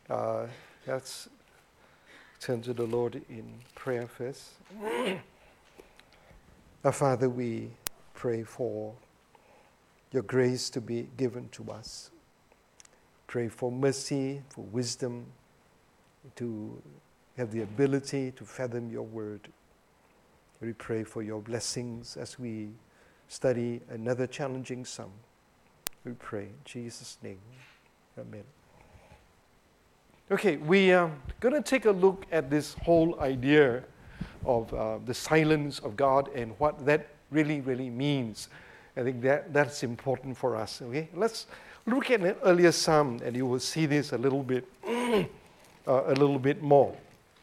Let's turn to the Lord in prayer first. Our Father, we pray for your grace to be given to us. Pray for mercy, for wisdom, to have the ability to fathom your word. We pray for your blessings as we study another challenging psalm. We pray in Jesus' name. Amen. Okay, we are going to take a look at this whole idea of the silence of God and what that really means. I think that's important for us. Okay, let's look at an earlier psalm, and you will see this a little bit more.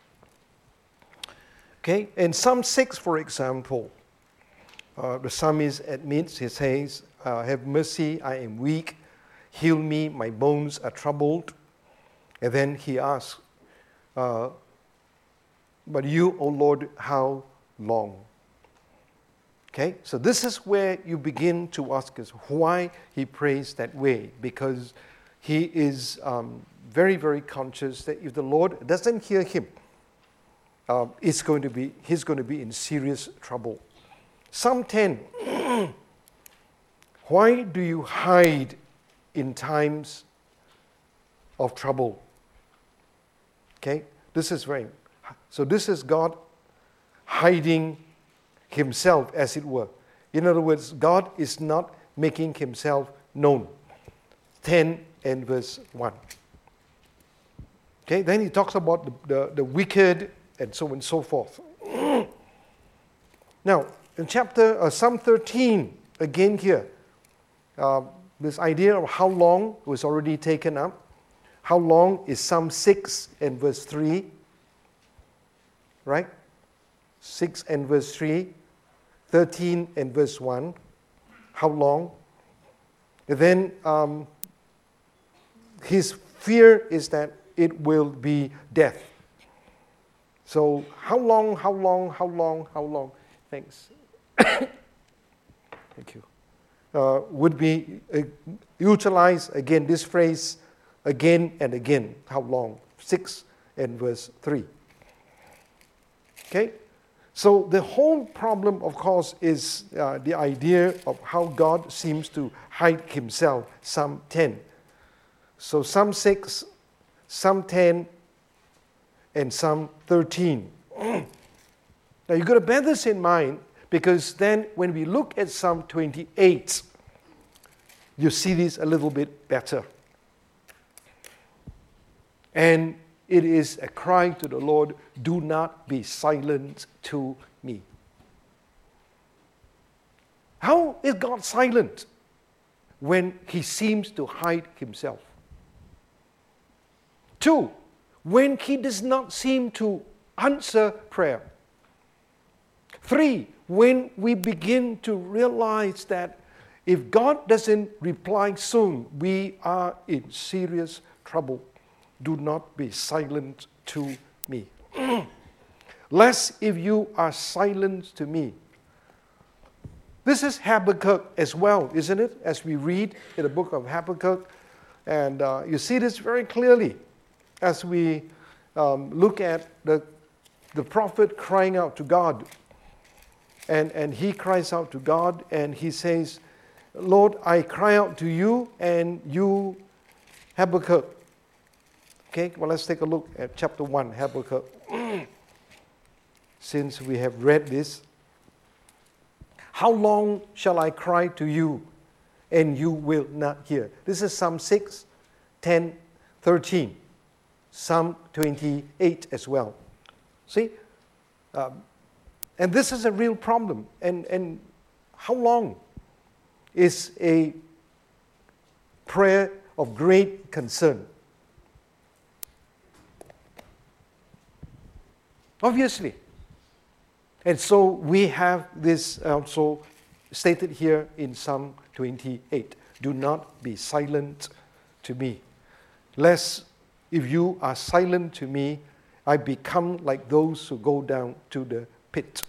Okay, in Psalm 6, for example, the psalmist admits, he says, "Have mercy, I am weak. Heal me, my bones are troubled." And then he asks, "But you, O Lord, how long?" Okay, so this is where you begin to ask us why he prays that way, because he is very conscious that if the Lord doesn't hear him, he's going to be in serious trouble. Psalm 10, why do you hide in times of trouble? Okay, this is God hiding himself, as it were. In other words, God is not making himself known. 10 and verse 1. Okay, then he talks about the wicked and so on and so forth. Now, in Psalm 13, again here, this idea of how long was already taken up. How long is Psalm 6 and verse 3? Right? 6 and verse 3. 13 and verse 1. How long? And then his fear is that it will be death. So how long? Thanks. Thank you. Would be utilize again this phrase again and again. How long? 6 and verse 3. Okay? So the whole problem, of course, is the idea of how God seems to hide himself, Psalm 10. So Psalm 6, Psalm 10, and Psalm 13. Now you've got to bear this in mind, because then when we look at Psalm 28, you see this a little bit better. And it is a cry to the Lord, "Do not be silent to me." How is God silent when he seems to hide himself? 2, when he does not seem to answer prayer. 3, when we begin to realize that if God doesn't reply soon, we are in serious trouble. Do not be silent to me. Lest if you are silent to me. This is Habakkuk as well, isn't it? As we read in the book of Habakkuk. And you see this very clearly as we look at the prophet crying out to God. And he cries out to God and he says, "Lord, I cry out to you and you, Habakkuk." Okay, well, let's take a look at chapter 1, Habakkuk. Since we have read this. "How long shall I cry to you and you will not hear?" This is Psalm 6, 10, 13. Psalm 28 as well. See? And this is a real problem. And how long is a prayer of great concern? Obviously. And so we have this also stated here in Psalm 28. "Do not be silent to me, lest if you are silent to me, I become like those who go down to the pit."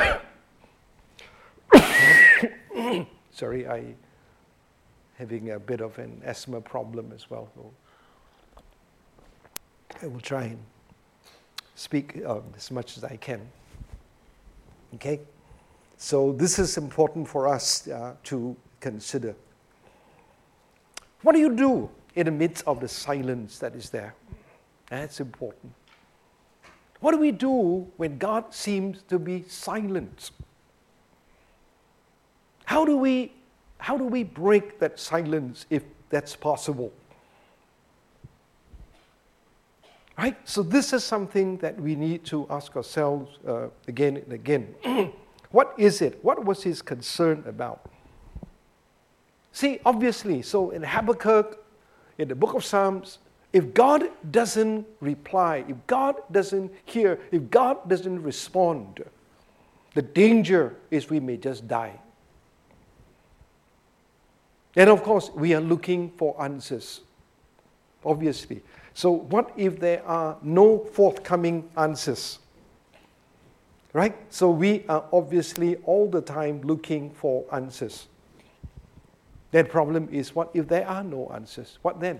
Sorry, I having a bit of an asthma problem as well. I will try and speak as much as I can. Okay? So this is important for us to consider. What do you do in the midst of the silence that is there? That's important. What do we do when God seems to be silent? How do we break that silence if that's possible? Right? So this is something that we need to ask ourselves again and again. What is it? What was his concern about? See, obviously, so in Habakkuk, in the book of Psalms, if God doesn't reply, if God doesn't hear, if God doesn't respond, the danger is we may just die. And of course, we are looking for answers, obviously. So what if there are no forthcoming answers? Right? So we are obviously all the time looking for answers. That problem is, what if there are no answers? What then?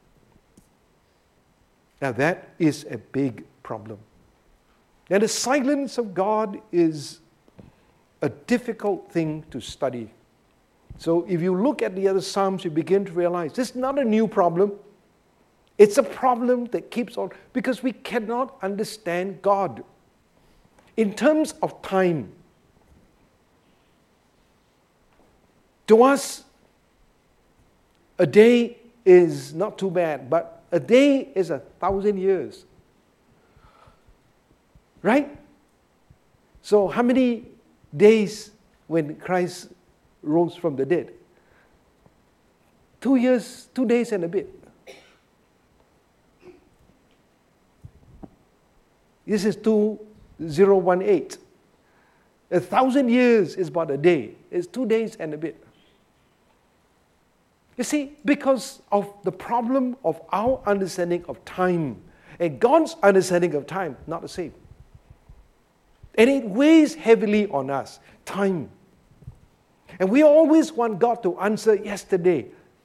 Now that is a big problem. And the silence of God is a difficult thing to study. So if you look at the other Psalms, you begin to realize this is not a new problem. It's a problem that keeps on, because we cannot understand God in terms of time. To us, a day is not too bad, but a day is 1,000 years. Right? So how many days when Christ rose from the dead? 2 years, 2 days and a bit. This is 2018. 1,000 years is about a day. It's 2 days and a bit. You see, because of the problem of our understanding of time, and God's understanding of time, not the same. And it weighs heavily on us, time. And we always want God to answer yesterday.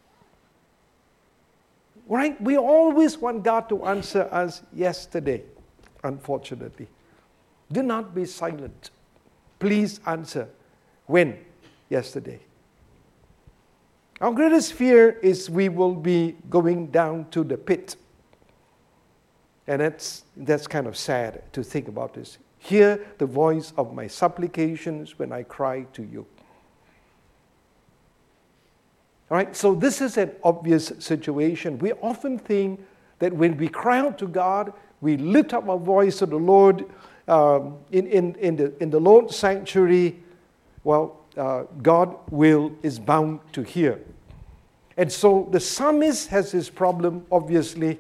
Right? We always want God to answer us yesterday, unfortunately. Do not be silent. Please answer. When? Yesterday. Our greatest fear is we will be going down to the pit. And that's kind of sad to think about this. Hear the voice of my supplications when I cry to you. All right, so this is an obvious situation. We often think that when we cry out to God, we lift up our voice to the Lord in the Lord's sanctuary. Well, God is bound to hear. And so the psalmist has this problem, obviously.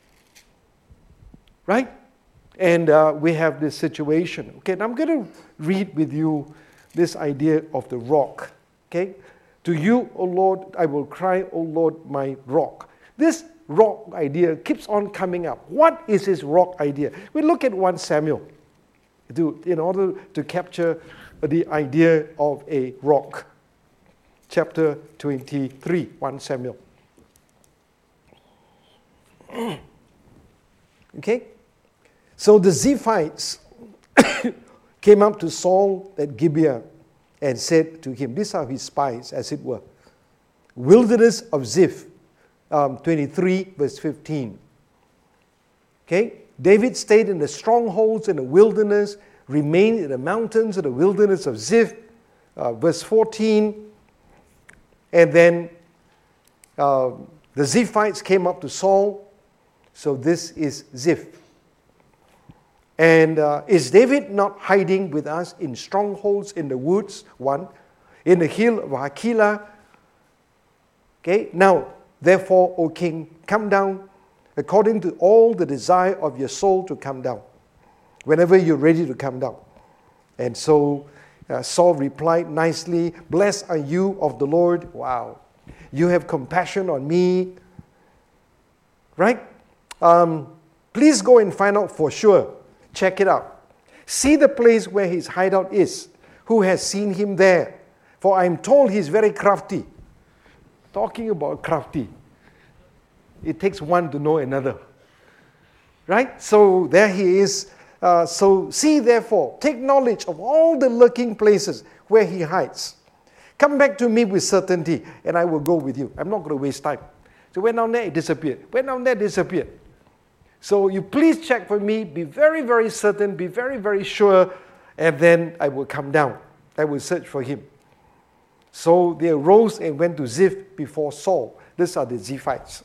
Right? And we have this situation. Okay, now I'm going to read with you this idea of the rock. Okay? To you, O Lord, I will cry, O Lord, my rock. This rock idea keeps on coming up. What is this rock idea? We look at 1 Samuel in order to capture the idea of a rock. Chapter 23, 1 Samuel. Okay? So the Ziphites came up to Saul at Gibeah and said to him, these are his spies, as it were. Wilderness of Ziph, 23, verse 15. Okay? David stayed in the strongholds in the wilderness, remained in the mountains of the wilderness of Ziph, verse 14. And then the Ziphites came up to Saul. So this is Ziph. And is David not hiding with us in strongholds in the woods? 1. In the hill of Hakilah. Okay, now, therefore, O king, come down according to all the desire of your soul to come down, whenever you're ready to come down. And so Saul replied nicely, blessed are you of the Lord. Wow. You have compassion on me. Right? Please go and find out for sure. Check it out. See the place where his hideout is. Who has seen him there? For I am told he is very crafty. Talking about crafty. It takes one to know another. Right? So there he is. So see therefore, take knowledge of all the lurking places where he hides. Come back to me with certainty, and I will go with you. I'm not going to waste time. So went down there, it disappeared. Went down there, it disappeared. So you please check for me, be very, very certain, be very, very sure, and then I will come down. I will search for him. So they arose and went to Ziph before Saul. These are the Ziphites.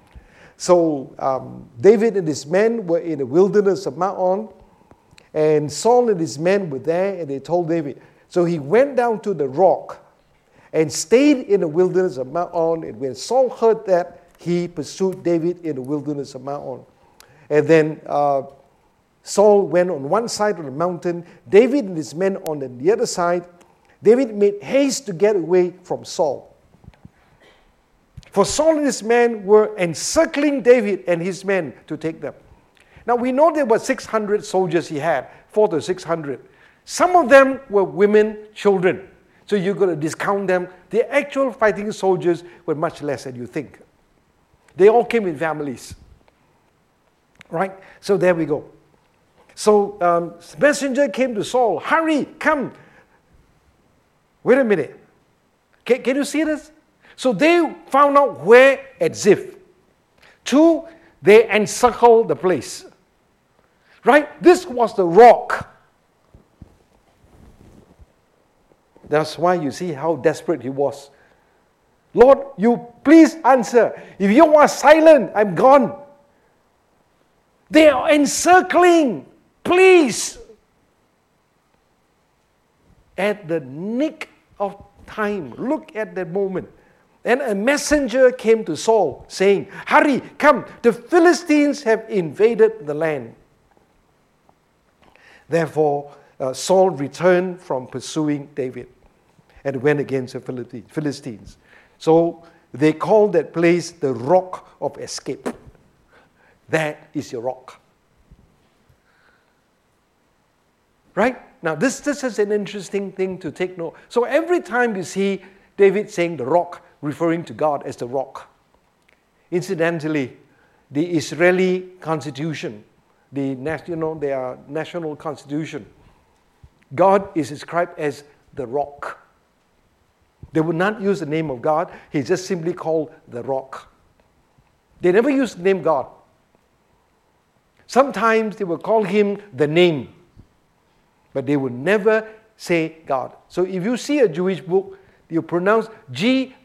So David and his men were in the wilderness of Maon, and Saul and his men were there, and they told David. So he went down to the rock and stayed in the wilderness of Maon, and when Saul heard that, he pursued David in the wilderness of Maon. And then Saul went on one side of the mountain, David and his men on the other side. David made haste to get away from Saul. For Saul and his men were encircling David and his men to take them. Now we know there were 600 soldiers he had, 400 to 600. Some of them were women, children. So you're going to discount them. The actual fighting soldiers were much less than you think. They all came in families. Right? So there we go. So messenger came to Saul. Hurry, come. Wait a minute. Can you see this? So they found out where at Ziph. 2, they encircled the place. Right? This was the rock. That's why you see how desperate he was. Lord, you please answer. If you are silent, I'm gone. They are encircling. Please. At the nick of time, look at that moment. And a messenger came to Saul saying, hurry, come, the Philistines have invaded the land. Therefore, Saul returned from pursuing David and went against the Philistines. So they called that place the Rock of Escape. That is your rock. Right? Now, this is an interesting thing to take note. So every time you see David saying the rock, referring to God as the rock. Incidentally, the Israeli constitution, their national constitution, God is described as the rock. They would not use the name of God. He's just simply called the rock. They never use the name God. Sometimes they will call him the name, but they will never say God. So if you see a Jewish book, you pronounce G-D.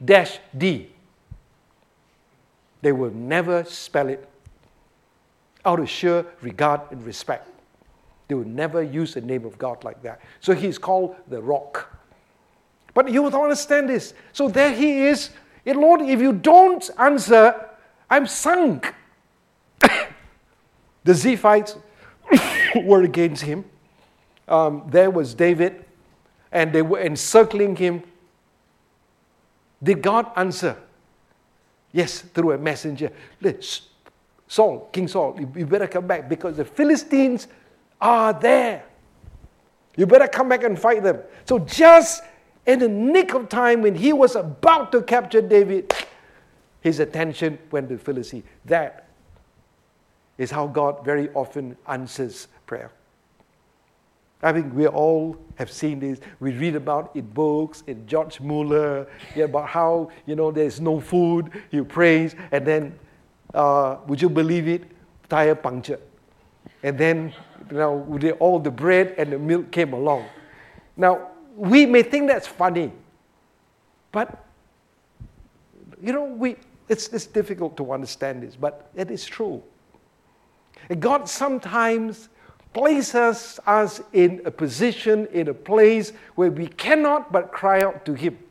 They will never spell it out of sheer regard and respect. They will never use the name of God like that. So he's called the rock. But you don't understand this. So there he is. Lord, if you don't answer, I'm sunk. The Ziphites were against him. There was David, and they were encircling him. Did God answer? Yes, through a messenger. Saul, King Saul, you better come back because the Philistines are there. You better come back and fight them. So just in the nick of time when he was about to capture David, his attention went to the Philistines. That is how God very often answers prayer. I think we all have seen this. We read about in books, in George Mueller, about how, there's no food, he prays, and then, would you believe it, tire puncture. And then, all the bread and the milk came along. Now, we may think that's funny, but, it's difficult to understand this, but it is true. And God sometimes places us in a position, in a place where we cannot but cry out to him.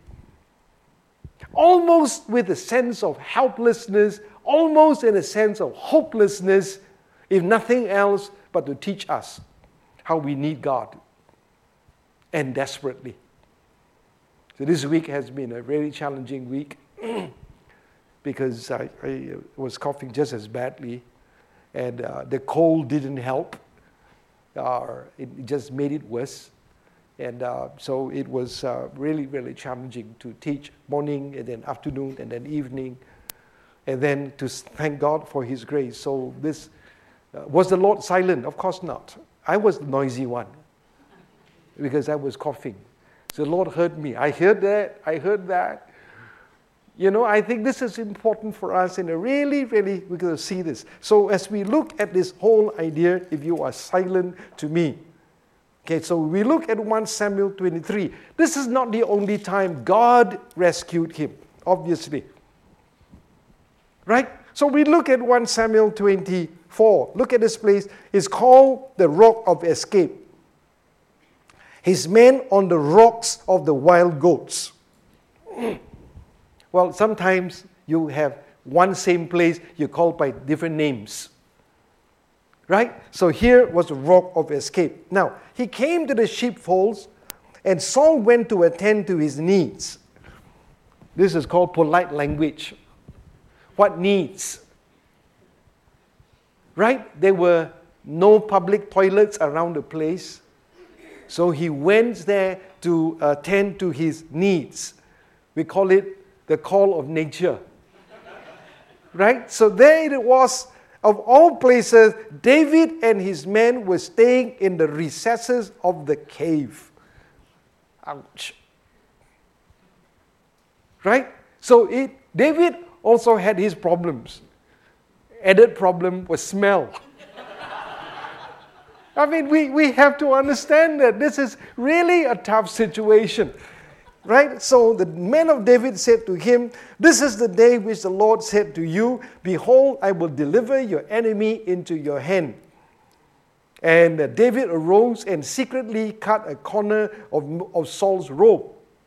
Almost with a sense of helplessness, almost in a sense of hopelessness, if nothing else but to teach us how we need God, and desperately. So this week has been a really challenging week because I was coughing just as badly, and the cold didn't help. It just made it worse. And so it was really, really challenging to teach morning and then afternoon and then evening. And then to thank God for his grace. So this Was the Lord silent? Of course not. I was the noisy one because I was coughing. So the Lord heard me. I heard that. I heard that. I think this is important for us, and really, really, we're going to see this. So as we look at this whole idea, if you are silent to me. Okay, so we look at 1 Samuel 23. This is not the only time God rescued him, obviously. Right? So we look at 1 Samuel 24. Look at this place. It's called the Rock of Escape. His men on the rocks of the wild goats. Well, sometimes you have one same place, you call by different names. Right? So here was the Rock of Escape. Now, he came to the sheepfolds, and Saul went to attend to his needs. This is called polite language. What needs? Right? There were no public toilets around the place. So he went there to attend to his needs. We call it the call of nature. Right? So there it was, of all places, David and his men were staying in the recesses of the cave. Ouch. Right? So David also had his problems. Added problem was smell. I mean, we have to understand that this is really a tough situation. Right? So the men of David said to him, "This is the day which the Lord said to you, behold, I will deliver your enemy into your hand." And David arose and secretly cut a corner of Saul's robe.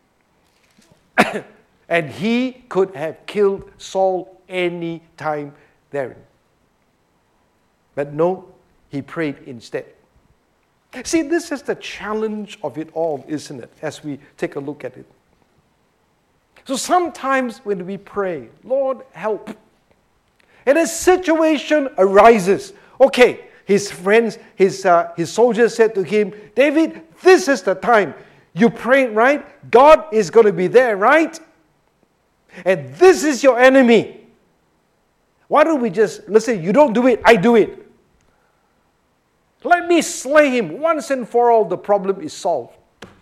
And he could have killed Saul any time therein. But no, he prayed instead. See, this is the challenge of it all, isn't it? As we take a look at it. So sometimes when we pray, "Lord, help," and a situation arises. Okay, his friends, his soldiers said to him, "David, this is the time. You prayed, right? God is going to be there, right? And this is your enemy. Why don't we just, let's say you don't do it, I do it. Let me slay him. Once and for all, the problem is solved."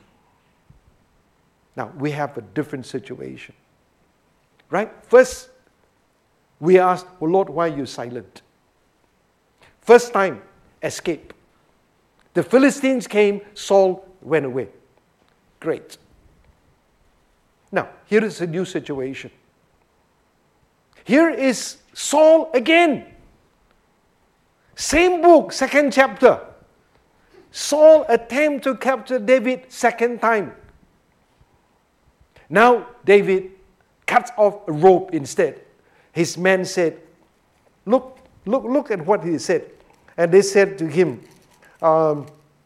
Now, we have a different situation. Right? First, we ask, "Oh Lord, why are you silent?" First time, escape. The Philistines came, Saul went away. Great. Now, here is a new situation. Here is Saul again. Same book, second chapter. Saul attempts to capture David second time. Now David cuts off a robe instead. His men said, look at what he said. And they said to him, the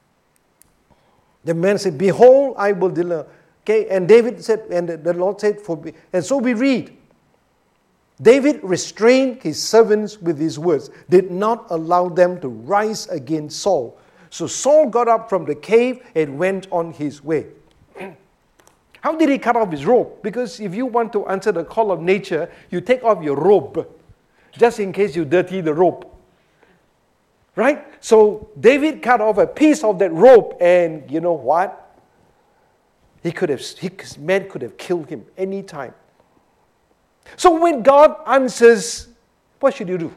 man said, "Behold, I will deliver." Okay, and David said, and the Lord said, and so we read, David restrained his servants with his words, did not allow them to rise against Saul. So Saul got up from the cave and went on his way. How did he cut off his robe? Because if you want to answer the call of nature, you take off your robe, just in case you dirty the robe. Right? So David cut off a piece of that robe, and you know what? His men could have killed him anytime. So when God answers, what should you do?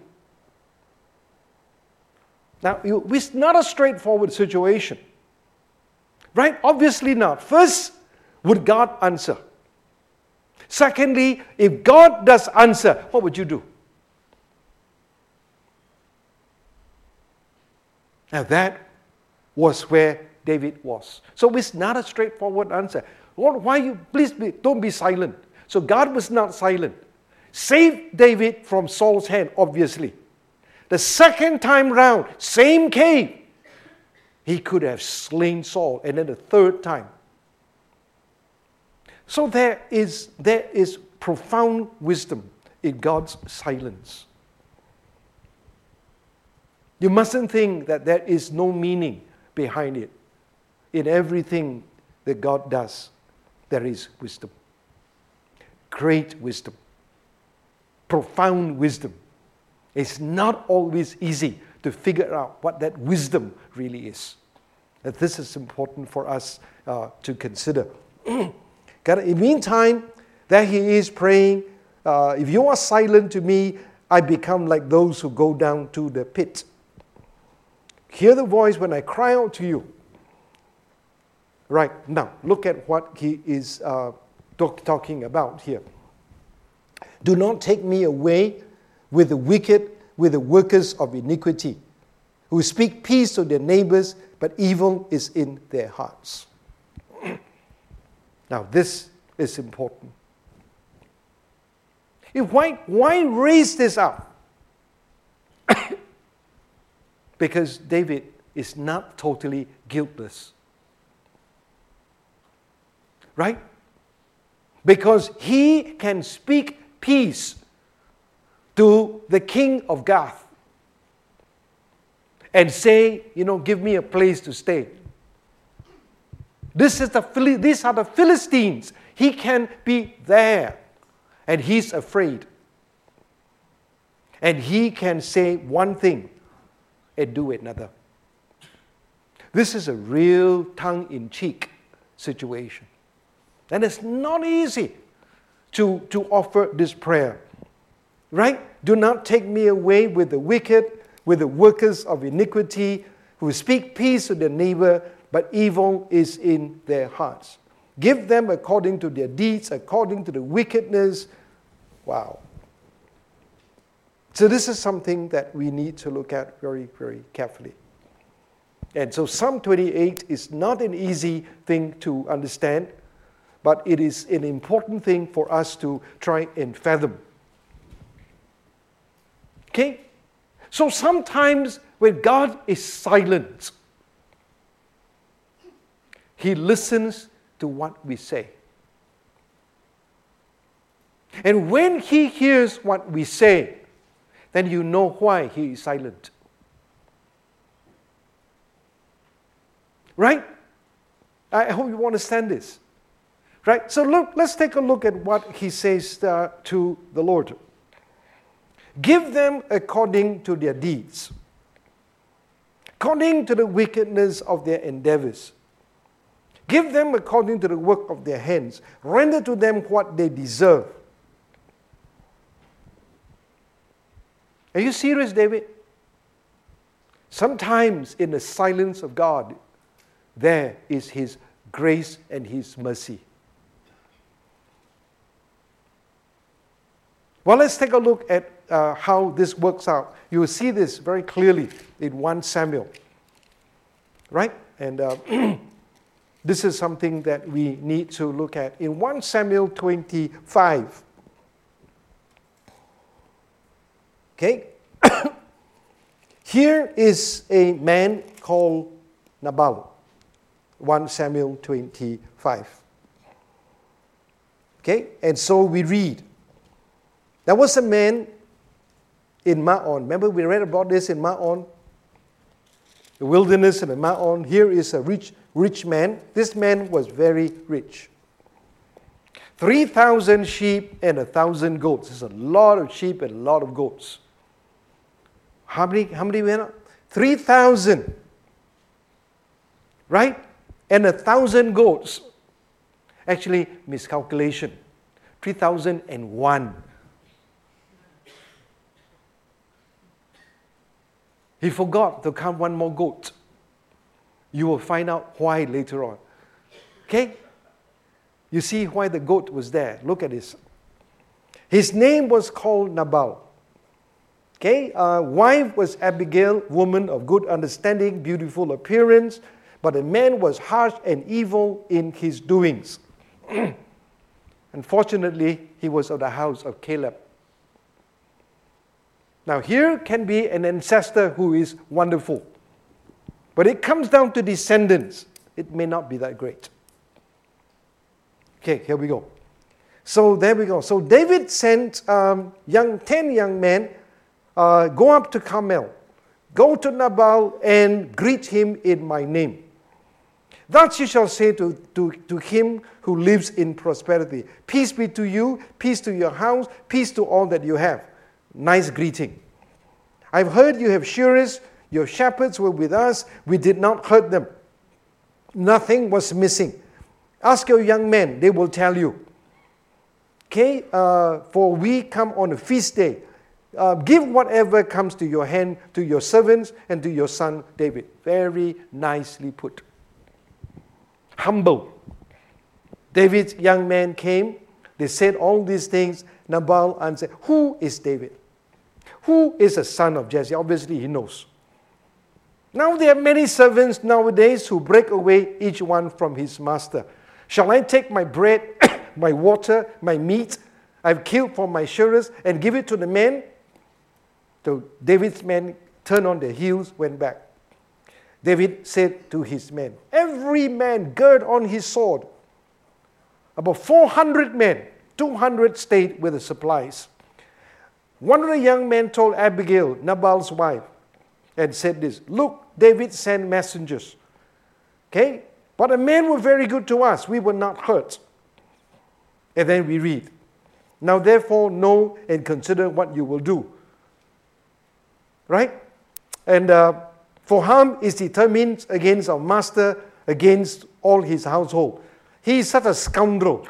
Now, it's not a straightforward situation. Right? Obviously not. First, would God answer? Secondly, if God does answer, what would you do? Now that was where David was. So it's not a straightforward answer. Lord, don't be silent. So God was not silent. Saved David from Saul's hand, obviously. The second time round, same cave. He could have slain Saul. And then the third time. So there is profound wisdom in God's silence. You mustn't think that there is no meaning behind it. In everything that God does, there is wisdom. Great wisdom. Profound wisdom. It's not always easy to figure out what that wisdom really is. That this is important for us to consider. In the meantime, there he is praying, if you are silent to me, I become like those who go down to the pit. Hear the voice when I cry out to you. Right, now look at what he is talking about here. Do not take me away with the wicked, with the workers of iniquity, who speak peace to their neighbors, but evil is in their hearts. Now this is important. Why raise this up? Because David is not totally guiltless. Right? Because he can speak peace to the king of Gath and say, give me a place to stay. These are the Philistines. He can be there. And he's afraid. And he can say one thing and do another. This is a real tongue-in-cheek situation. And it's not easy to offer this prayer. Right? Do not take me away with the wicked, with the workers of iniquity, who speak peace to their neighbor, but evil is in their hearts. Give them according to their deeds, according to the wickedness. Wow. So this is something that we need to look at very, very carefully. And so Psalm 28 is not an easy thing to understand, but it is an important thing for us to try and fathom. Okay? So sometimes when God is silent, He listens to what we say. And when He hears what we say, then you know why He is silent. Right? I hope you understand this. Right? So let's take a look at what He says to the Lord. Give them according to their deeds, according to the wickedness of their endeavors. Give them according to the work of their hands. Render to them what they deserve. Are you serious, David? Sometimes in the silence of God, there is His grace and His mercy. Well, let's take a look at how this works out. You will see this very clearly in 1 Samuel. Right? And this is something that we need to look at. In 1 Samuel 25. Okay? Here is a man called Nabal. 1 Samuel 25. Okay? And so we read. There was a man in Maon. Remember we read about this in Maon? The wilderness in Maon. Here is a rich man. This man was very rich. 3,000 sheep and 1,000 goats. There's a lot of sheep and a lot of goats. How many men? 3,000. Right? And 1,000 goats. Actually, miscalculation. 3,001. He forgot to count one more goat. You will find out why later on. Okay? You see why the goat was there. Look at this. His name was called Nabal. Okay? Wife was Abigail, woman of good understanding, beautiful appearance, but the man was harsh and evil in his doings. Unfortunately, he was of the house of Caleb. Now here can be an ancestor who is wonderful. But it comes down to descendants. It may not be that great. Okay, here we go. So there we go. So David sent 10 young men, go up to Carmel. Go to Nabal and greet him in my name. Thus you shall say to him who lives in prosperity, peace be to you, peace to your house, peace to all that you have. Nice greeting. I've heard you have shearers, Your shepherds were with us. We did not hurt them. Nothing was missing. Ask your young men, they will tell you. Okay, for we come on a feast day. Give whatever comes to your hand to your servants and to your son David. Very nicely put. Humble. David's young men came. They said all these things. Nabal answered, who is David? Who is a son of Jesse? Obviously, he knows. Now there are many servants nowadays who break away each one from his master. Shall I take my bread, my water, my meat I've killed for my shearers and give it to the men? So David's men turned on their heels, went back. David said to his men, every man gird on his sword. About 400 men, 200 stayed with the supplies. One of the young men told Abigail, Nabal's wife, and said this, look, David sent messengers. Okay? But the men were very good to us. We were not hurt. And then we read, now therefore know and consider what you will do. Right? And for harm is determined against our master, against all his household. He is such a scoundrel.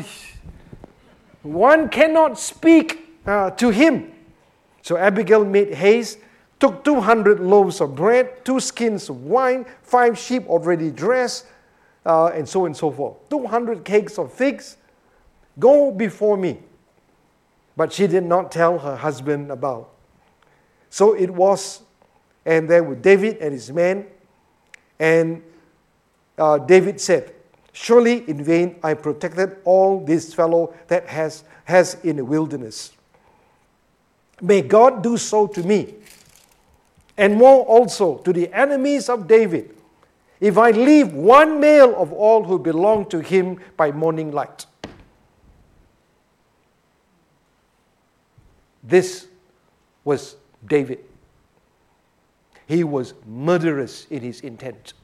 One cannot speak to him. So Abigail made haste, took 200 loaves of bread, 2 skins of wine, 5 sheep already dressed, and so on and so forth. 200 cakes of figs. Go before me. But she did not tell her husband about. So it was, and there were David and his men, and David said, surely in vain I protected all this fellow that has in the wilderness. May God do so to me, and more also to the enemies of David, if I leave one male of all who belong to him by morning light. This was David. He was murderous in his intent.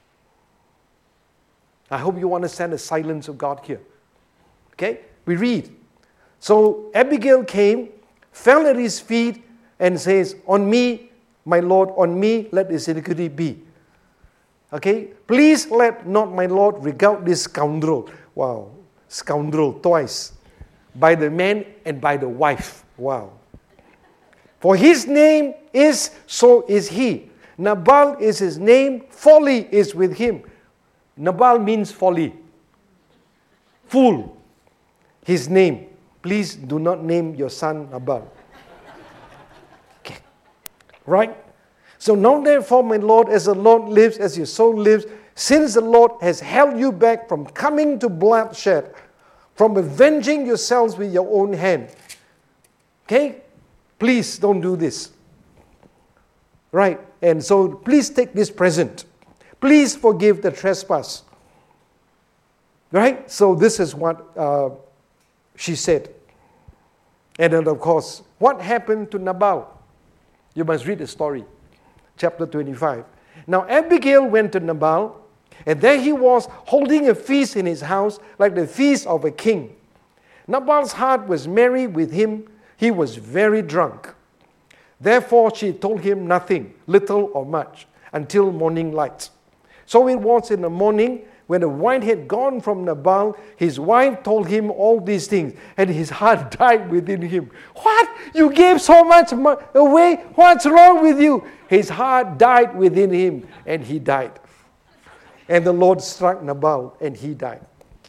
I hope you understand the silence of God here. Okay? We read. So Abigail came, fell at his feet, and says, on me, my Lord, on me let this iniquity be. Okay? Please let not my Lord regard this scoundrel. Wow. Scoundrel twice. By the man and by the wife. Wow. For his name is, so is he. Nabal is his name, folly is with him. Nabal means folly. Fool. His name. Please do not name your son Nabal. Okay. Right? So now therefore, my Lord, as the Lord lives, as your soul lives, since the Lord has held you back from coming to bloodshed, from avenging yourselves with your own hand. Okay? Please don't do this. Right? And so please take this present. Please forgive the trespass. Right? So this is what she said. And then of course, what happened to Nabal? You must read the story. Chapter 25. Now Abigail went to Nabal, and there he was holding a feast in his house like the feast of a king. Nabal's heart was merry with him. He was very drunk. Therefore she told him nothing, little or much, until morning light. So it was in the morning, when the wine had gone from Nabal, his wife told him all these things, and his heart died within him. What? You gave so much away? What's wrong with you? His heart died within him, and he died. And the Lord struck Nabal, and he died.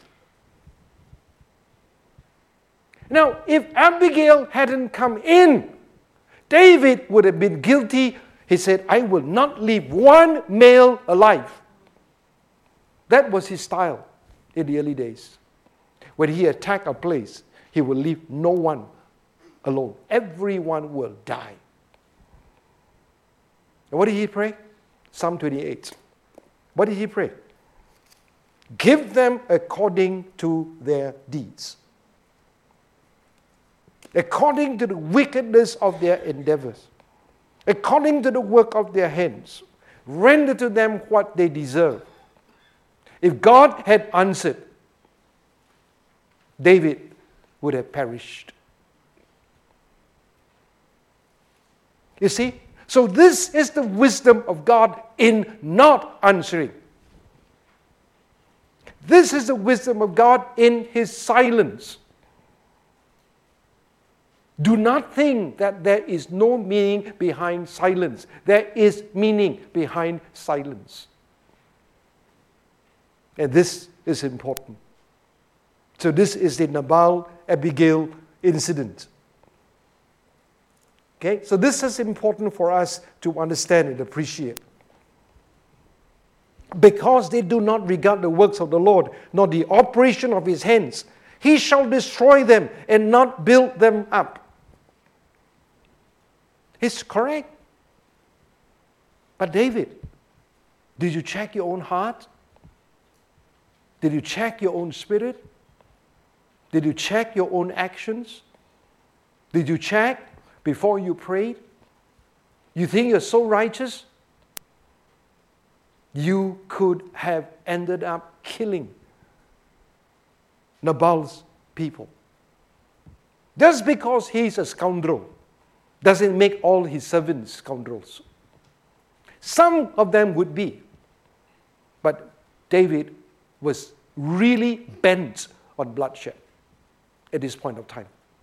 Now, if Abigail hadn't come in, David would have been guilty. He said, I will not leave one male alive. That was his style in the early days. When he attacked a place, he will leave no one alone. Everyone will die. And what did he pray? Psalm 28. What did he pray? Give them according to their deeds, according to the wickedness of their endeavors, according to the work of their hands. Render to them what they deserve. If God had answered, David would have perished. You see, So this is the wisdom of God in not answering. This is the wisdom of God in His silence. Do not think that there is no meaning behind silence. There is meaning behind silence. And this is important. So this is the Nabal-Abigail incident. Okay, so this is important for us to understand and appreciate. Because they do not regard the works of the Lord, nor the operation of His hands, He shall destroy them and not build them up. It's correct. But David, did you check your own heart? Did you check your own spirit? Did you check your own actions? Did you check before you prayed? You think you're so righteous? You could have ended up killing Nabal's people. Just because he's a scoundrel doesn't make all his servants scoundrels. Some of them would be. But David was really bent on bloodshed at this point of time.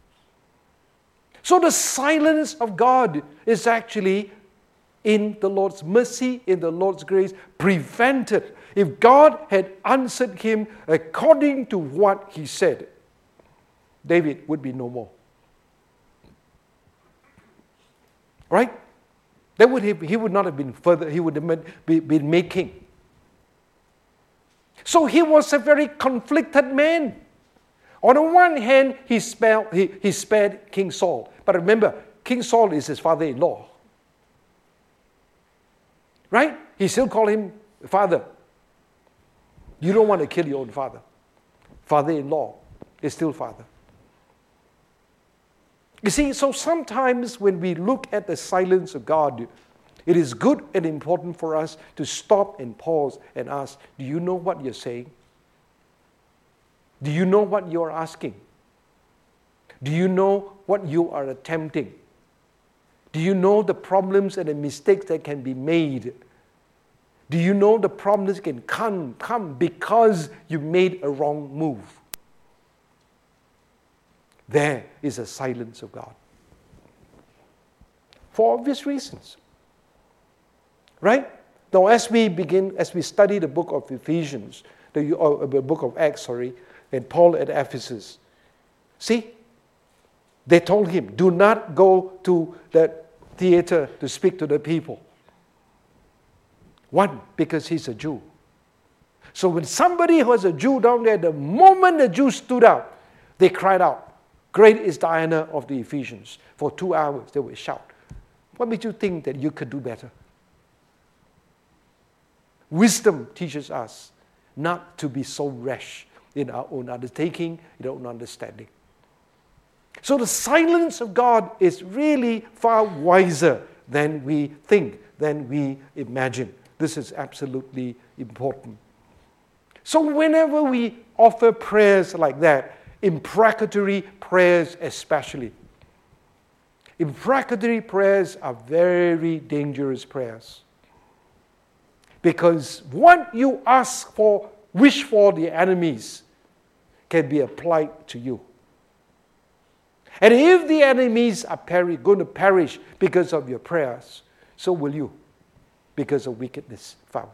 So the silence of God is actually, in the Lord's mercy, in the Lord's grace, prevented. If God had answered him according to what he said, David would be no more. Right? He would not have been further, he would have been made king. So he was a very conflicted man. On the one hand, he spared King Saul. But remember, King Saul is his father-in-law. Right? He still called him father. You don't want to kill your own father. Father-in-law is still father. You see, so sometimes when we look at the silence of God, it is good and important for us to stop and pause and ask, do you know what you're saying? Do you know what you're asking? Do you know what you are attempting? Do you know the problems and the mistakes that can be made? Do you know the problems can come because you made a wrong move? There is a silence of God. For obvious reasons. Right? Now as we study the book of Ephesians, the book of Acts, and Paul at Ephesus, see, they told him, do not go to the theater to speak to the people. One, because he's a Jew. So when somebody who was a Jew down there, the moment the Jews stood up, they cried out, great is Diana of the Ephesians. For 2 hours they would shout. What made you think that you could do better? Wisdom teaches us not to be so rash in our own undertaking, in our own understanding. So the silence of God is really far wiser than we think, than we imagine. This is absolutely important. So whenever we offer prayers like that, imprecatory prayers especially, imprecatory prayers are very dangerous prayers. Because what you ask for, wish for the enemies, can be applied to you. And if the enemies are going to perish because of your prayers, so will you, because of wickedness found.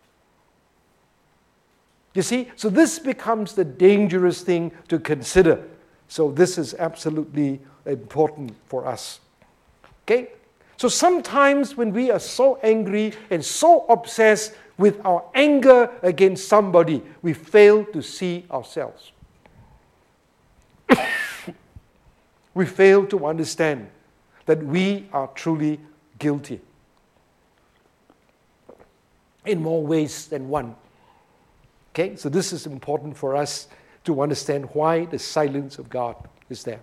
You see, so this becomes the dangerous thing to consider. So this is absolutely important for us. Okay? So sometimes when we are so angry and so obsessed with our anger against somebody, we fail to see ourselves. We fail to understand that we are truly guilty in more ways than one. Okay, so this is important for us to understand why the silence of God is there.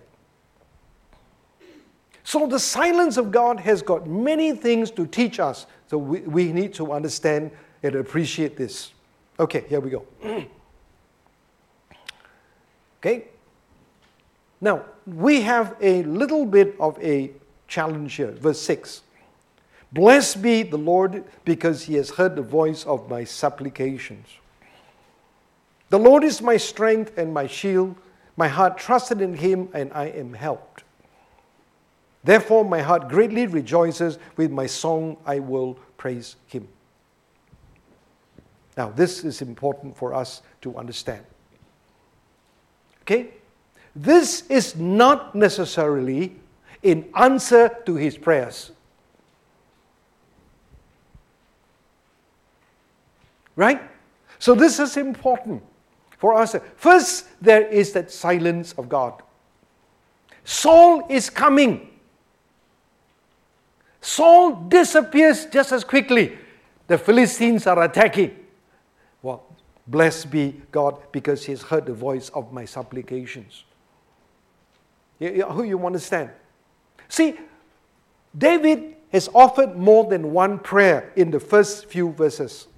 So the silence of God has got many things to teach us. So we need to understand and appreciate this. Okay, here we go. Okay. Now, we have a little bit of a challenge here, verse 6. Blessed be the Lord, because he has heard the voice of my supplications. The Lord is my strength and my shield. My heart trusted in him, and I am helped. Therefore, my heart greatly rejoices. With my song, I will praise him. Now, this is important for us to understand. Okay? This is not necessarily in answer to his prayers. Right? So this is important for us. First, there is that silence of God. Saul is coming. Saul disappears just as quickly. The Philistines are attacking. Well, blessed be God, because he has heard the voice of my supplications. Who you understand? See, David has offered more than one prayer in the first few verses.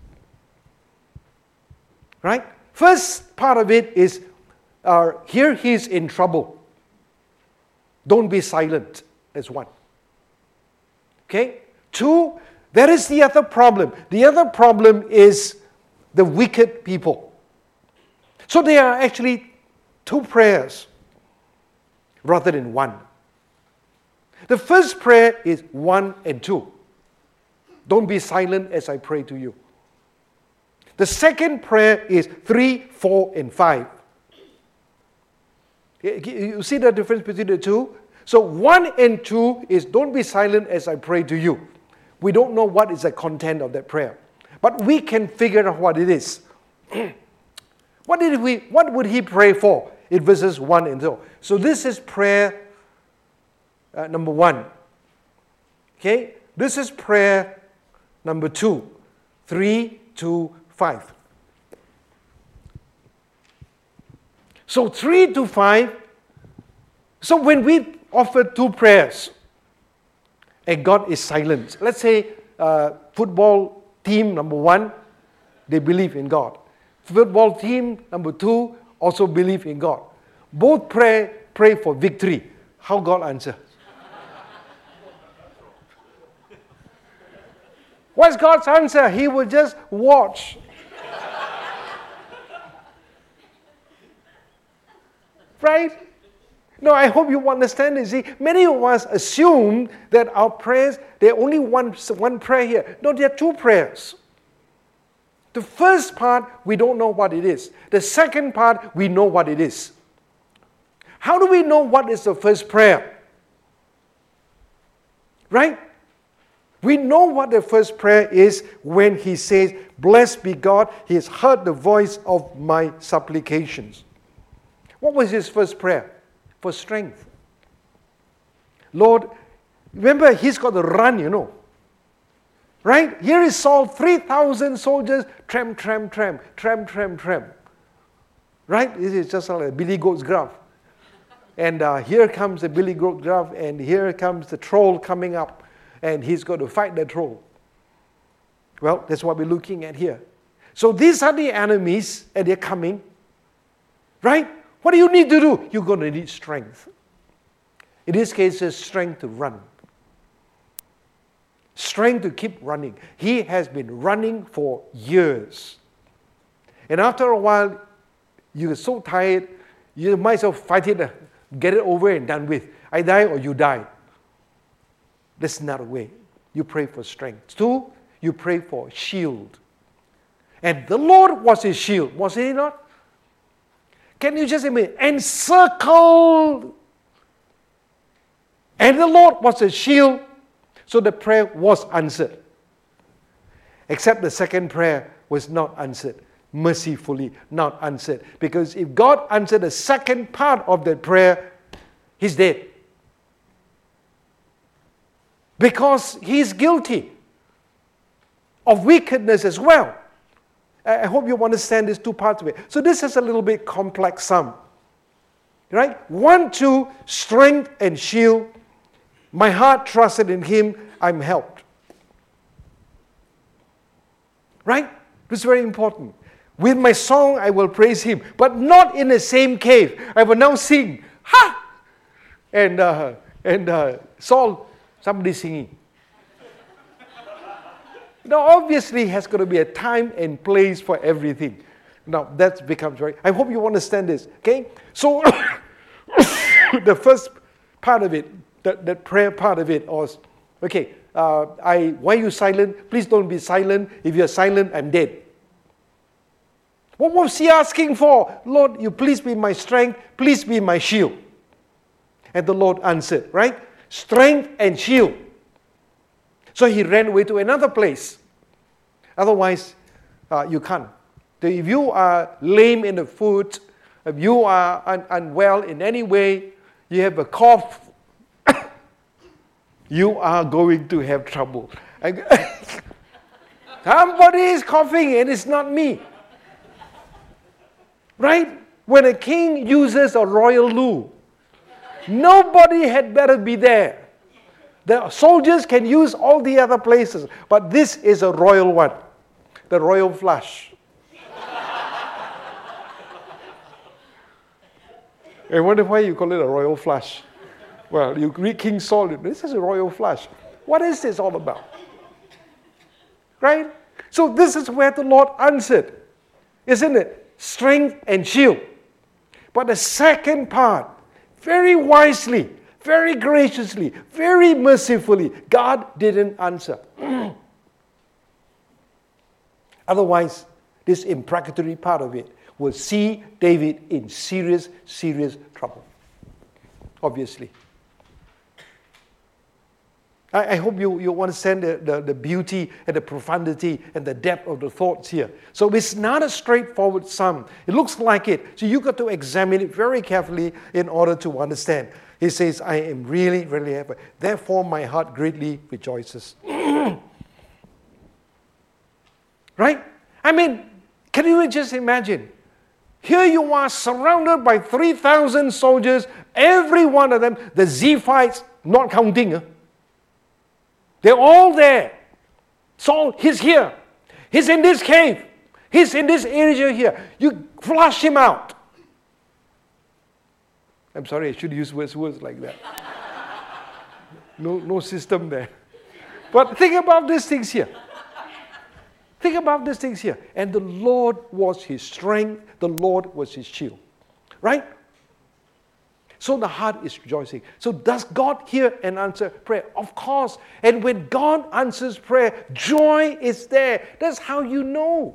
Right? First part of it is, here he is in trouble. Don't be silent. That's one. Okay? Two, there is the other problem. The other problem is the wicked people. So there are actually two prayers rather than one. The first prayer is 1 and 2. Don't be silent as I pray to you. The second prayer is 3, 4, and 5. You see the difference between the two? So 1 and 2 is don't be silent as I pray to you. We don't know what is the content of that prayer, but we can figure out what it is. What would he pray for in verses 1 and 2? So this is prayer number 1. Okay? This is prayer number 2. 3, 2, 5. So 3 to 5. So when we offer two prayers and God is silent, let's say football team number 1, they believe in God. Football team number 2 also believe in God. Both pray for victory. How God answer? What's God's answer? He will just watch. Right? No, I hope you understand it. See, many of us assume that our prayers, there are only one prayer here. No, there are two prayers. The first part, we don't know what it is. The second part, we know what it is. How do we know what is the first prayer? Right? We know what the first prayer is when he says, blessed be God, he has heard the voice of my supplications. What was his first prayer? For strength. Lord, remember he's got to run, you know. Right? Here is Saul, 3,000 soldiers, tram. Right? This is just like a Billy Goat's Gruff. And here comes the Billy Goat's Gruff, and here comes the troll coming up, and he's got to fight the troll. Well, that's what we're looking at here. So these are the enemies, and they're coming. Right? What do you need to do? You're going to need strength. In this case, it's strength to run. Strength to keep running. He has been running for years. And after a while, you're so tired, you might as well fight it, get it over and done with. I die or you die. That's not a way. You pray for strength. 2, you pray for shield. And the Lord was his shield, was he not? Can you just imagine? Encircled. And the Lord was a shield. So the prayer was answered. Except the second prayer was not answered. Mercifully not answered. Because if God answered the second part of that prayer, he's dead. Because he's guilty of wickedness as well. I hope you understand these two parts of it. So this is a little bit complex sum. Right? 1, 2, strength and shield. My heart trusted in him, I'm helped. Right? This is very important. With my song I will praise him, but not in the same cave. I will now sing. Ha! And Saul, somebody singing. Now, obviously, has got to be a time and place for everything. Now, that becomes very... I hope you understand this, okay? So, the first part of it, that prayer part of it was, okay, why are you silent? Please don't be silent. If you're silent, I'm dead. What was he asking for? Lord, you please be my strength. Please be my shield. And the Lord answered, right? Strength and shield. So he ran away to another place. Otherwise, you can't. If you are lame in the foot, if you are unwell in any way, you have a cough, you are going to have trouble. Somebody is coughing and it's not me. Right? When a king uses a royal loo, nobody had better be there. The soldiers can use all the other places, but this is a royal one, the royal flush. I wonder why you call it a royal flush. Well, you read King Saul, this is a royal flush. What is this all about? Right? So this is where the Lord answered, isn't it? Strength and shield. But the second part, very wisely, very graciously, very mercifully, God didn't answer. Otherwise, this imprecatory part of it will see David in serious, serious trouble. Obviously. I hope you understand the beauty and the profundity and the depth of the thoughts here. So it's not a straightforward psalm. It looks like it. So you've got to examine it very carefully in order to understand. He says, I am really, really happy. Therefore, my heart greatly rejoices. Right? I mean, can you just imagine? Here you are surrounded by 3,000 soldiers, every one of them, the Ziphites, not counting. They're all there. Saul, he's here. He's in this cave. He's in this area here. You flush him out. I'm sorry, I should use words like that. No system there. But think about these things here. Think about these things here. And the Lord was his strength. The Lord was his shield. Right? So the heart is rejoicing. So does God hear and answer prayer? Of course. And when God answers prayer, joy is there. That's how you know.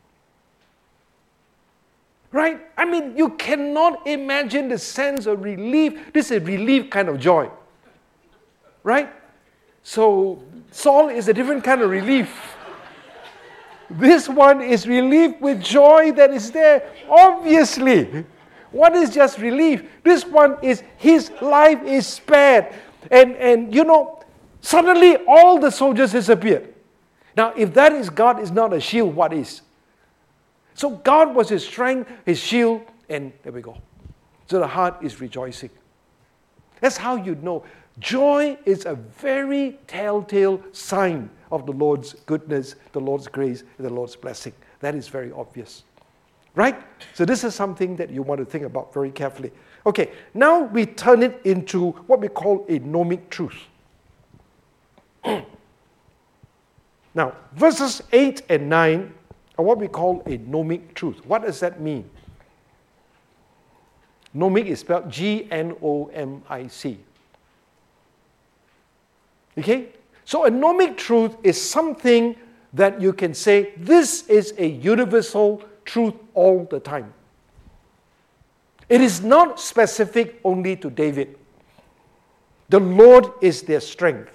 Right? I mean, you cannot imagine the sense of relief. This is a relief kind of joy. Right? So Saul is a different kind of relief. This one is relief with joy that is there. Obviously. What is just relief? This one is his life is spared. And you know, suddenly all the soldiers disappeared. Now, if that is God is not a shield, what is? So God was his strength, his shield, and there we go. So the heart is rejoicing. That's how you know. Joy is a very telltale sign of the Lord's goodness, the Lord's grace, and the Lord's blessing. That is very obvious. Right? So this is something that you want to think about very carefully. Okay, now we turn it into what we call a gnomic truth. Now, verses 8 and 9 are what we call a gnomic truth. What does that mean? Gnomic is spelled G-N-O-M-I-C. Okay? So a gnomic truth is something that you can say, this is a universal truth all the time. It is not specific only to David. The Lord is their strength.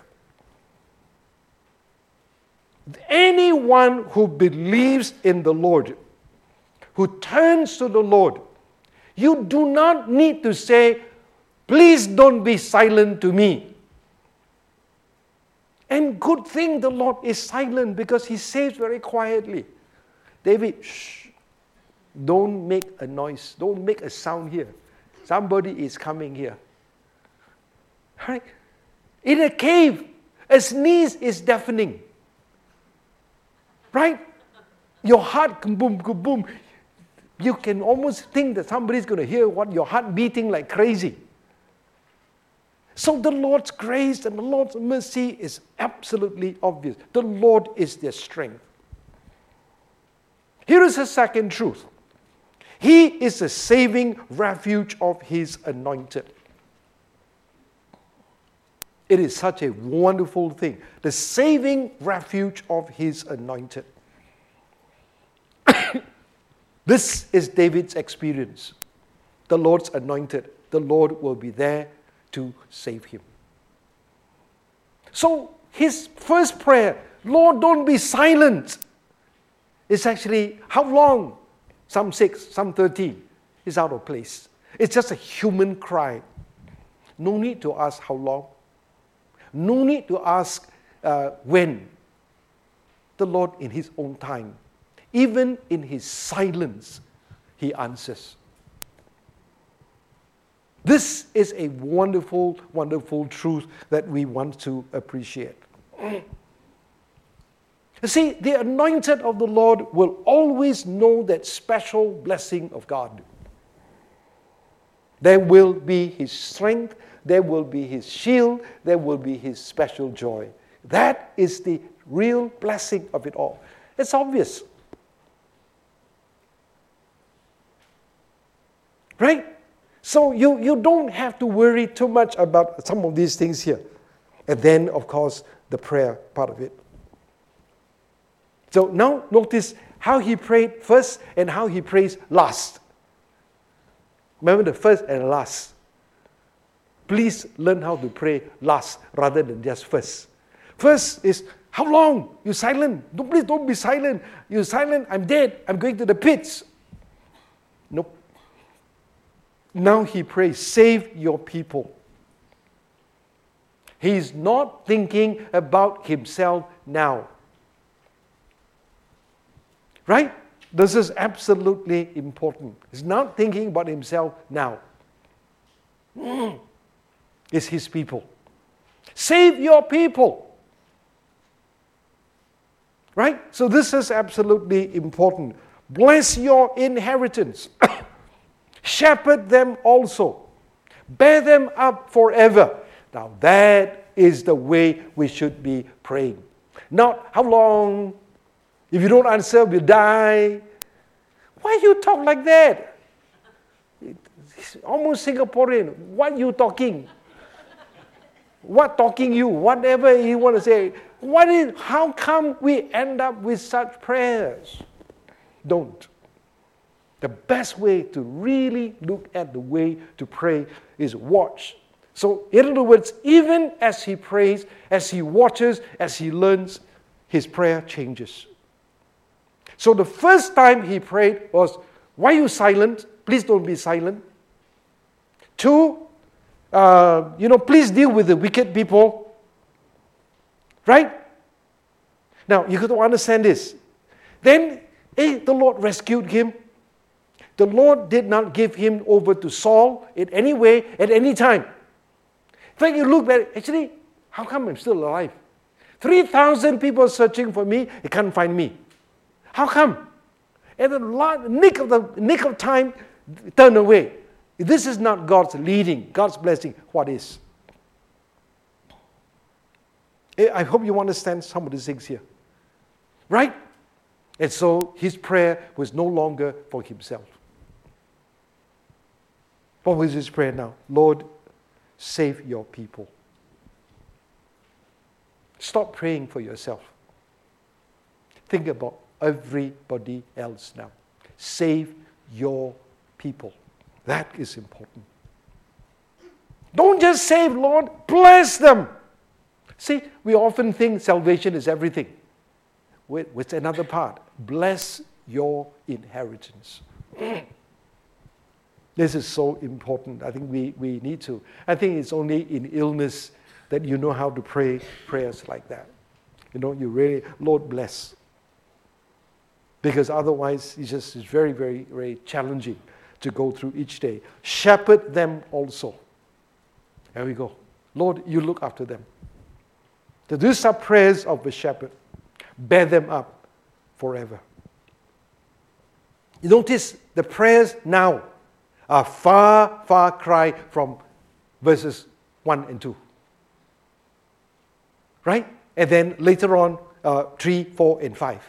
Anyone who believes in the Lord, who turns to the Lord, you do not need to say, please don't be silent to me. And good thing the Lord is silent because he says very quietly, David, shh. Don't make a noise. Don't make a sound here. Somebody is coming here. Right? In a cave, a sneeze is deafening. Right? Your heart, boom, boom. You can almost think that somebody's going to hear what your heart beating like crazy. So the Lord's grace and the Lord's mercy is absolutely obvious. The Lord is their strength. Here is a second truth. He is the saving refuge of His anointed. It is such a wonderful thing. The saving refuge of His anointed. This is David's experience. The Lord's anointed. The Lord will be there to save him. So his first prayer, Lord, don't be silent, is actually, how long? Psalm 6, Psalm 13 is out of place. It's just a human cry. No need to ask how long. No need to ask when. The Lord in His own time, even in His silence, He answers. This is a wonderful, wonderful truth that we want to appreciate. You see, the anointed of the Lord will always know that special blessing of God. There will be His strength, there will be His shield, there will be His special joy. That is the real blessing of it all. It's obvious. Right? So you don't have to worry too much about some of these things here. And then, of course, the prayer part of it. So now notice how he prayed first and how he prays last. Remember the first and last. Please learn how to pray last rather than just first. First is, how long? You silent. Please don't be silent. You're silent, I'm dead. I'm going to the pits. Nope. Now he prays, save your people. He's not thinking about himself now. Right? This is absolutely important. He's not thinking about himself now. It's his people. Save your people. Right? So this is absolutely important. Bless your inheritance. Shepherd them also. Bear them up forever. Now that is the way we should be praying. Not how long? If you don't answer, we'll die. Why you talk like that? It's almost Singaporean. What you talking? What talking you? Whatever you want to say. How come we end up with such prayers? Don't. The best way to really look at the way to pray is watch. So, in other words, even as he prays, as he watches, as he learns, his prayer changes. So the first time he prayed was, why are you silent? Please don't be silent. 2, please deal with the wicked people. Right? Now, you got to understand this. Then, the Lord rescued him. The Lord did not give him over to Saul in any way, at any time. In fact, you look at actually, how come I'm still alive? 3,000 people searching for me, they can't find me. How come? At the nick of time, turn away. If this is not God's leading, God's blessing, what is? I hope you understand some of these things here. Right? And so his prayer was no longer for himself. What was his prayer now? Lord, save your people. Stop praying for yourself. Think about everybody else now. Save your people. That is important. Don't just save, Lord, bless them. See, we often think salvation is everything. What's another part? Bless your inheritance. This is so important. I think we need to. I think it's only in illness that you know how to pray prayers like that. You really, Lord bless. Because otherwise, it's very, very, very challenging to go through each day. Shepherd them also. There we go. Lord, you look after them. So these are prayers of the shepherd. Bear them up forever. You notice the prayers now are far, far cry from verses 1 and 2. Right? And then later on, 3, 4, and 5.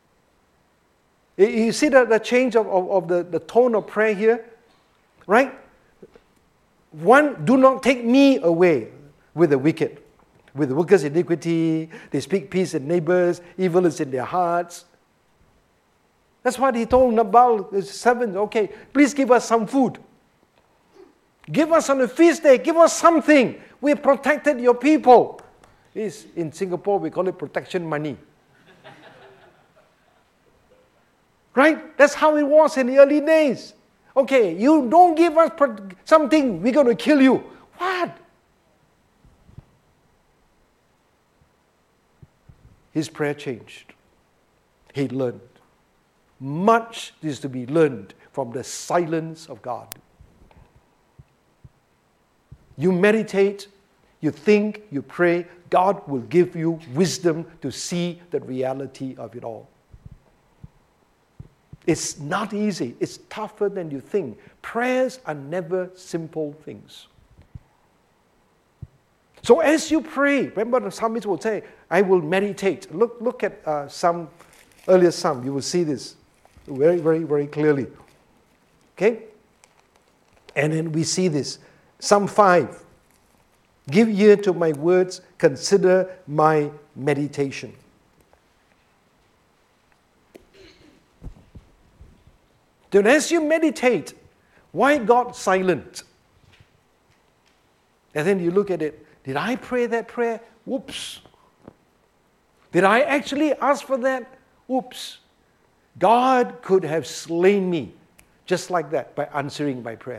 You see the change of the tone of prayer here? Right? 1, do not take me away with the wicked. With the workers' iniquity, they speak peace in neighbors, evil is in their hearts. That's what he told Nabal, his servant, okay, please give us some food. Give us on a feast day, give us something. We have protected your people. In Singapore, we call it protection money. Right? That's how it was in the early days. Okay, you don't give us something, we're going to kill you. What? His prayer changed. He learned. Much is to be learned from the silence of God. You meditate, you think, you pray, God will give you wisdom to see the reality of it all. It's not easy. It's tougher than you think. Prayers are never simple things. So as you pray, remember the psalmist will say, I will meditate. Look at some earlier psalm. You will see this very, very, very clearly. Okay? And then we see this. Psalm 5. Give ear to my words. Consider my meditation. Then as you meditate, why God silent? And then you look at it. Did I pray that prayer? Whoops. Did I actually ask for that? Oops. God could have slain me just like that by answering my prayer.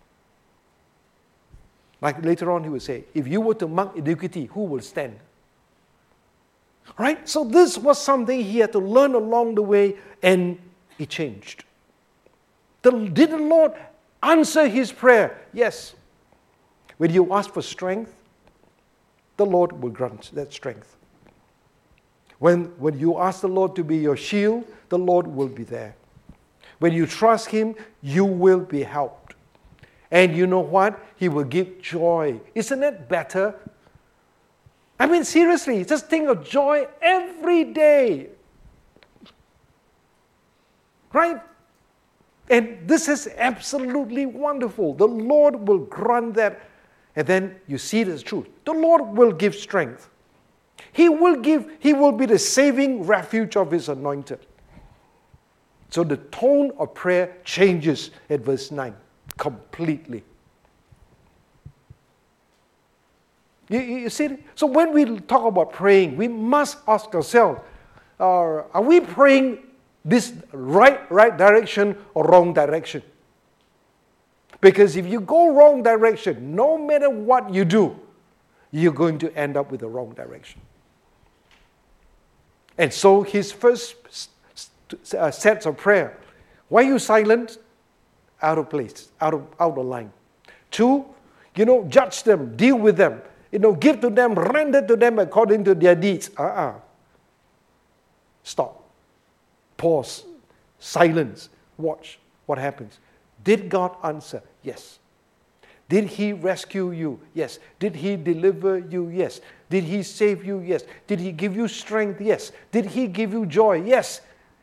Like later on he will say, if you were to mark iniquity, who will stand? Right? So this was something he had to learn along the way, and it changed. Did the Lord answer his prayer? Yes. When you ask for strength, the Lord will grant that strength. When you ask the Lord to be your shield, the Lord will be there. When you trust him, you will be helped. And you know what? He will give joy. Isn't it better? I mean, seriously, just think of joy every day. Right? And this is absolutely wonderful. The Lord will grant that. And then you see the truth. The Lord will give strength. He will be the saving refuge of his anointed. So the tone of prayer changes at verse 9 completely. You see? So when we talk about praying, we must ask ourselves, are we praying this right direction or wrong direction? Because if you go wrong direction, no matter what you do, you're going to end up with the wrong direction. And so his first sets of prayer, why are you silent? Out of place, out of line. 2, judge them, deal with them, give to them, render to them according to their deeds. Stop. Pause. Silence. Watch what happens. Did God answer? Yes. Did he rescue you? Yes. Did he deliver you? Yes. Did he save you? Yes. Did he give you strength? Yes. Did he give you joy? Yes.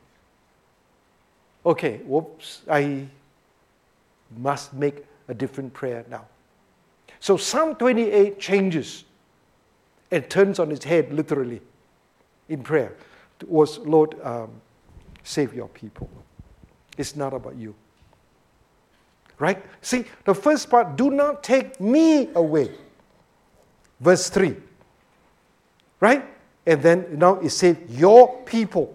Okay, whoops, I must make a different prayer now. So Psalm 28 changes and turns on its head literally in prayer. Was, Lord, save your people. It's not about you. Right? See, the first part, do not take me away. Verse 3. Right? And then now it says, your people.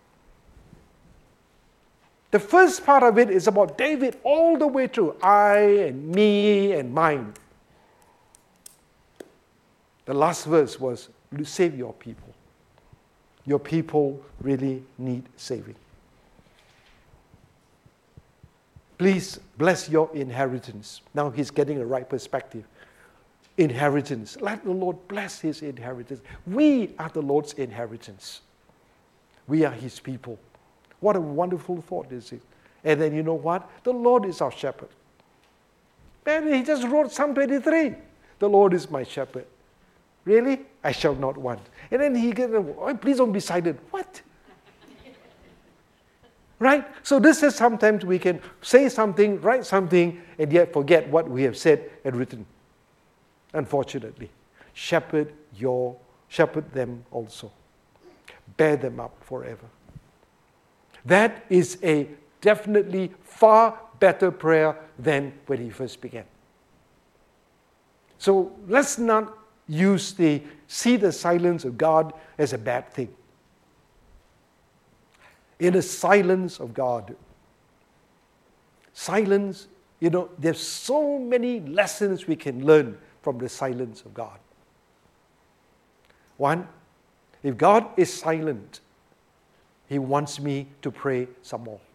The first part of it is about David all the way through. I and me and mine. The last verse was, save your people. Your people really need saving. Please bless your inheritance. Now he's getting the right perspective. Inheritance. Let the Lord bless his inheritance. We are the Lord's inheritance. We are his people. What a wonderful thought this is. And then you know what? The Lord is our shepherd. And he just wrote Psalm 23. The Lord is my shepherd. Really? I shall not want. And then he gets, oh, please don't be silent. What? Right? So this is sometimes we can say something, write something, and yet forget what we have said and written. Unfortunately. Shepherd them also. Bear them up forever. That is a definitely far better prayer than when he first began. So let's not see the silence of God as a bad thing. In the silence of God, silence, there's so many lessons we can learn from the silence of God. One, if God is silent, he wants me to pray some more.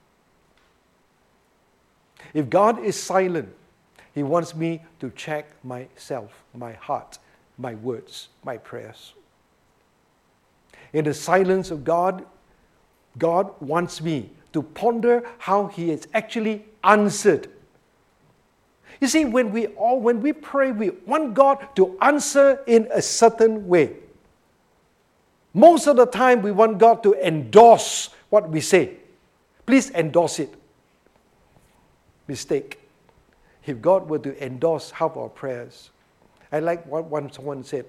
If God is silent, he wants me to check myself, my heart, my words, my prayers. In the silence of God, God wants me to ponder how he has actually answered. You see, when we pray, we want God to answer in a certain way. Most of the time, we want God to endorse what we say. Please endorse it. Mistake. If God were to endorse half our prayers, I like what someone said.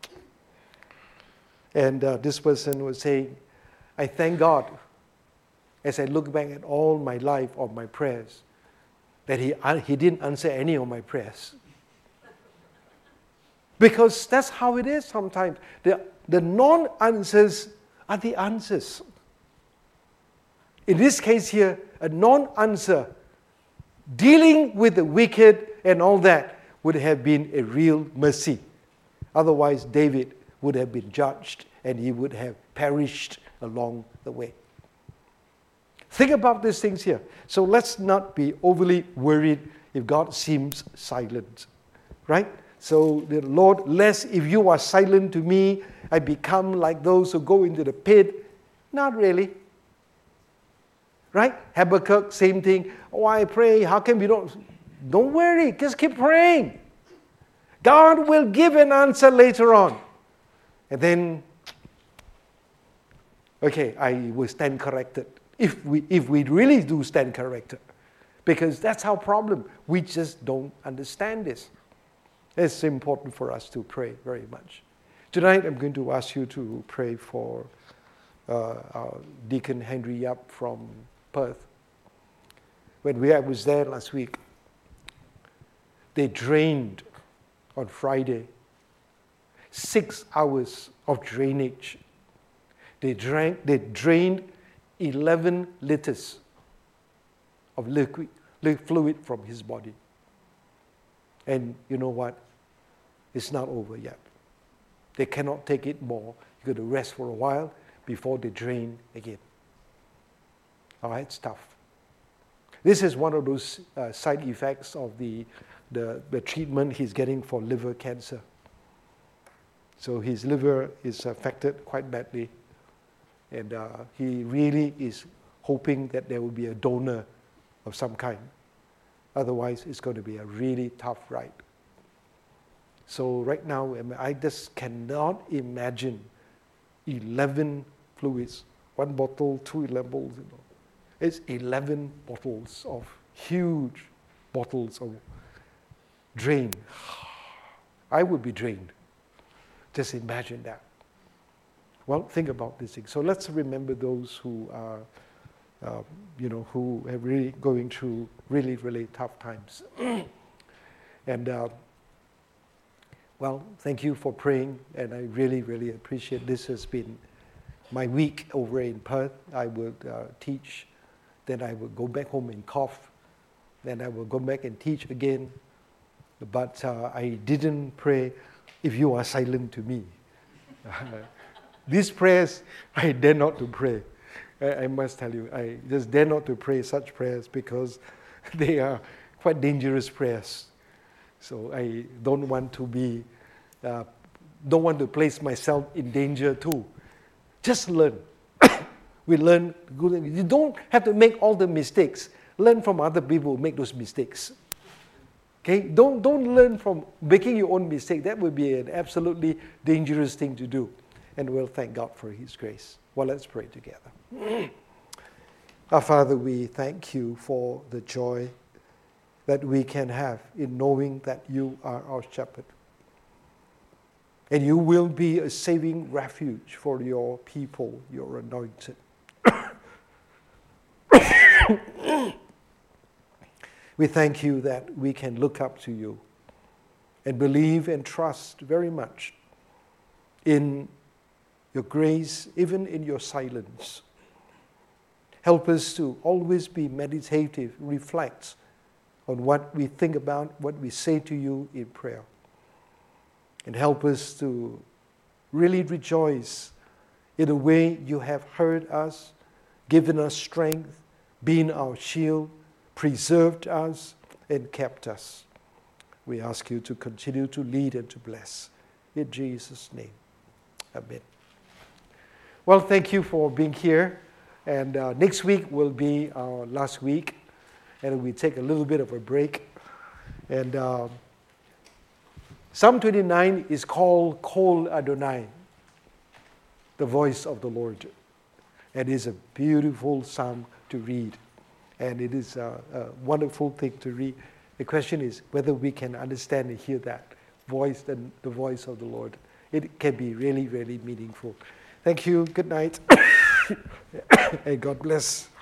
And this person was saying, I thank God as I look back at all my life of my prayers that he didn't answer any of my prayers. Because that's how it is sometimes. The non-answers are the answers. In this case here, a non-answer, dealing with the wicked and all that, would have been a real mercy. Otherwise, David would have been judged and he would have perished along the way. Think about these things here. So let's not be overly worried if God seems silent. Right? So the Lord, lest if you are silent to me, I become like those who go into the pit. Not really. Right? Habakkuk, same thing. Oh, I pray, how come we don't worry, just keep praying. God will give an answer later on. And then, okay, I will stand corrected. If we really do stand corrected. Because that's our problem. We just don't understand this. It's important for us to pray very much. Tonight, I'm going to ask you to pray for our Deacon Henry Yap from Perth. When I was there last week, they drained on Friday 6 hours of drainage. They drained 11 liters of liquid fluid from his body. And you know what? It's not over yet. They cannot take it more. You've got to rest for a while before they drain again. All right, it's tough. This is one of those side effects of the treatment he's getting for liver cancer. So his liver is affected quite badly. And he really is hoping that there will be a donor of some kind. Otherwise, it's going to be a really tough ride. So right now, I just cannot imagine 11 fluids. One bottle, 2 labels. It's 11 bottles of huge bottles of drain. I would be drained. Just imagine that. Well, think about this thing. So let's remember those who are, who are really going through really, really tough times. And, thank you for praying, and I really, really appreciate this. Has been my week over in Perth. I would teach, then I would go back home and cough, then I will go back and teach again. But I didn't pray if you are silent to me. These prayers, I dare not to pray. I must tell you, I just dare not to pray such prayers because they are quite dangerous prayers. So I don't want to place myself in danger too. Just learn. We learn good. You don't have to make all the mistakes. Learn from other people who make those mistakes. Okay? Don't learn from making your own mistake. That would be an absolutely dangerous thing to do. And we'll thank God for His grace. Well, let's pray together. Our Father, we thank you for the joy that we can have in knowing that you are our shepherd. And you will be a saving refuge for your people, your anointed. We thank you that we can look up to you and believe and trust very much in your grace, even in your silence. Help us to always be meditative, reflect on what we think about, what we say to you in prayer. And help us to really rejoice in the way you have heard us, given us strength, been our shield, preserved us, and kept us. We ask you to continue to lead and to bless. In Jesus' name, amen. Well, thank you for being here. And next week will be our last week. And we take a little bit of a break. And Psalm 29 is called Kol Adonai, the voice of the Lord. And it's a beautiful psalm to read. And it is a wonderful thing to read. The question is whether we can understand and hear that voice, the voice of the Lord. It can be really, really meaningful. Thank you. Good night. And God bless.